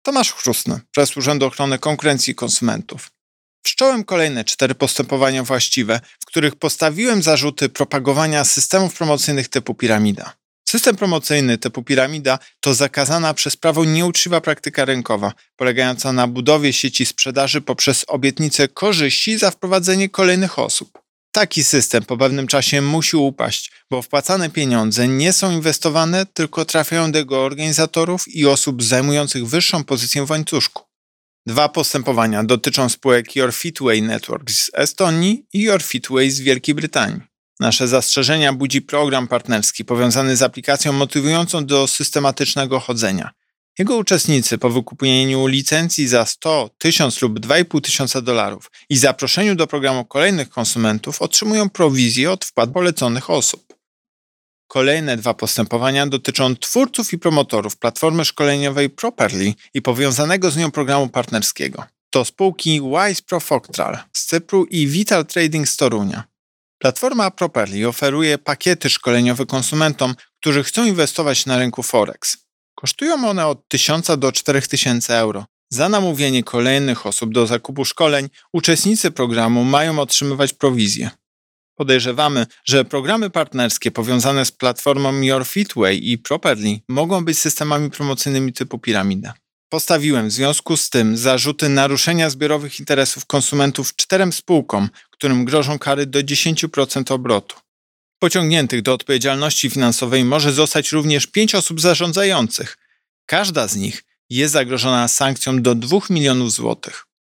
Tomasz Chrustny, Prezes Urzędu Ochrony Konkurencji i Konsumentów. Wszcząłem kolejne 4 postępowania właściwe, w których postawiłem zarzuty propagowania systemów promocyjnych typu piramida. System promocyjny typu piramida to zakazana przez prawo nieuczciwa praktyka rynkowa, polegająca na budowie sieci sprzedaży poprzez obietnice korzyści za wprowadzenie kolejnych osób. Taki system po pewnym czasie musi upaść, bo wpłacane pieniądze nie są inwestowane, tylko trafiają do jego organizatorów i osób zajmujących wyższą pozycję w łańcuszku. 2 postępowania dotyczą spółek Your Fitway Network z Estonii i Your Fitway z Wielkiej Brytanii. Nasze zastrzeżenia budzi program partnerski powiązany z aplikacją motywującą do systematycznego chodzenia. Jego uczestnicy po wykupieniu licencji za 100, 1000 lub $2500 i zaproszeniu do programu kolejnych konsumentów otrzymują prowizję od wpłat poleconych osób. Kolejne 2 postępowania dotyczą twórców i promotorów platformy szkoleniowej Properly i powiązanego z nią programu partnerskiego. To spółki Wise Pro Foctral z Cypru i Vital Trading z Torunia. Platforma Properly oferuje pakiety szkoleniowe konsumentom, którzy chcą inwestować na rynku Forex. Kosztują one od 1000 do 4000 euro. Za namówienie kolejnych osób do zakupu szkoleń uczestnicy programu mają otrzymywać prowizję. Podejrzewamy, że programy partnerskie powiązane z platformą Your Fitway i Properly mogą być systemami promocyjnymi typu piramida. Postawiłem w związku z tym zarzuty naruszenia zbiorowych interesów konsumentów 4 spółkom, którym grożą kary do 10% obrotu. Pociągniętych do odpowiedzialności finansowej może zostać również 5 osób zarządzających. Każda z nich jest zagrożona sankcją do 2 milionów złotych.